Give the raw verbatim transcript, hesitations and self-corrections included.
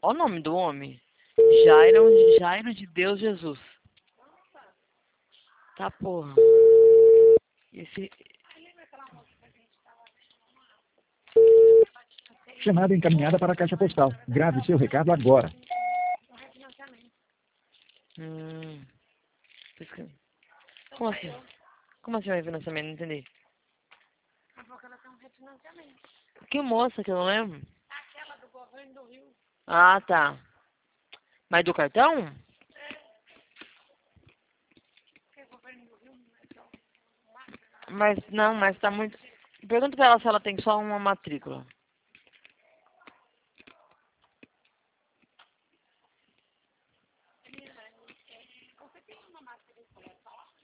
Olha o nome do homem. Jairo, Jairo de Deus Jesus. Tá, porra. Esse... Chamada encaminhada para a caixa postal. Grave seu recado agora. Hum... Como assim? Como assim vai refinanciamento? Não entendi. Que moça que eu não lembro? Aquela do governo do Rio. Ah, tá. Mas do cartão? Mas não, mas tá muito... Pergunta pra ela se ela tem só uma matrícula.